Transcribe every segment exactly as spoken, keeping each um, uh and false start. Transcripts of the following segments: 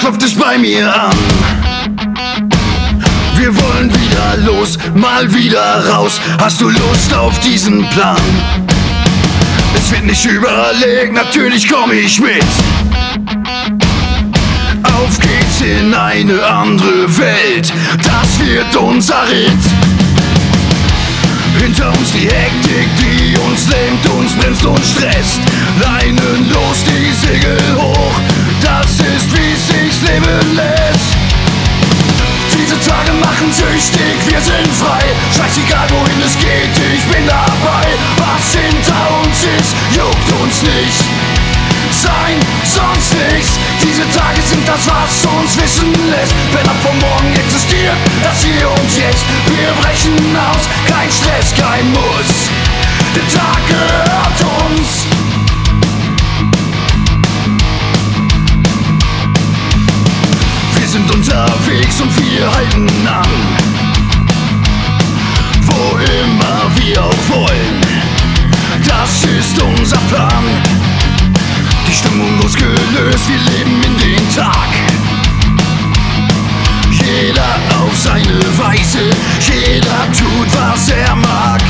klopft es bei mir an. Wir wollen wieder los, mal wieder raus. Hast du Lust auf diesen Plan? Es wird nicht überlegt, natürlich komm ich mit. Auf geht's in eine andere Welt, das wird unser Ritt. Hinter uns die Hektik, die uns lähmt, uns bremst und stresst. Leinen los, die Segel hoch, das ist wie sich's leben lässt. Diese Tage machen süchtig, wir sind frei. Scheißegal wohin es geht, ich bin dabei. Was hinter uns ist, juckt uns nicht. Sein, sonst nichts. Diese Tage sind das, was uns wissen lässt. Wenn ab von morgen existiert, das hier und jetzt. Wir brechen aus, kein Stress, kein Muss. Der Tag gehört uns. Wir sind unterwegs und wir halten an, wo immer wir auch wollen. Das ist unser Plan. Die Stimmung losgelöst, wir leben in den Tag. Jeder auf seine Weise, jeder tut, was er mag.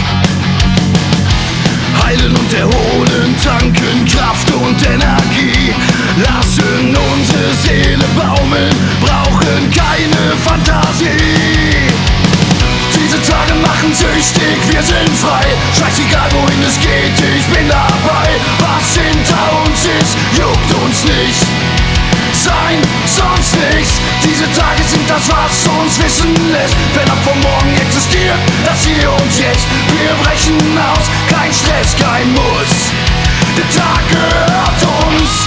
Heilen und erholen, tanken Kraft und Energie. Lassen unsere Seele baumeln, brauchen keine Fantasie. Diese Tage machen süchtig, wir sind frei. Scheißegal wohin es geht, ich bin dabei. Was hinter uns ist, juckt uns nicht. Sein, sonst nichts. Diese Tage sind das, was uns wissen lässt. Wenn ab von morgen existiert, das hier und jetzt. Wir brechen aus, kein Stress, kein Muss. Der Tag gehört uns.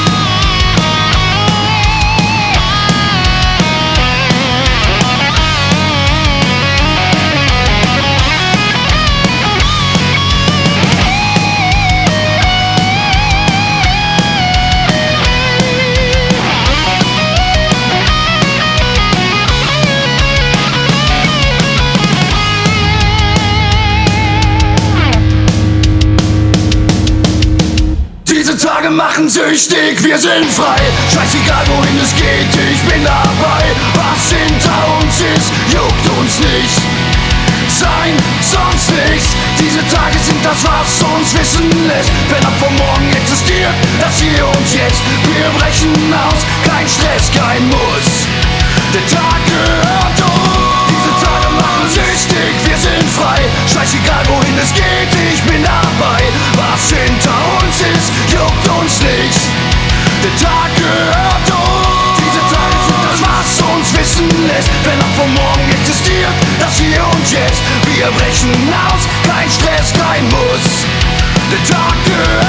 Diese Tage machen süchtig, wir sind frei. Scheißegal wohin es geht, ich bin dabei. Was hinter uns ist, juckt uns nicht. Sein, sonst nichts. Diese Tage sind das, was uns wissen lässt. Wenn ab von morgen existiert, das hier und jetzt. Wir brechen aus, kein Stress, kein Muss. Der Tag gehört uns. Diese Tage machen süchtig, wir sind frei. Scheißegal wohin es geht, ich bin dabei. Was hinter uns ist, juckt uns nicht. Der Tag gehört uns. Diese Tage sind das, was uns wissen lässt. Wenn ab von morgen existiert, das hier und jetzt. Wir brechen aus, kein Stress, kein Muss. Der Tag gehört uns.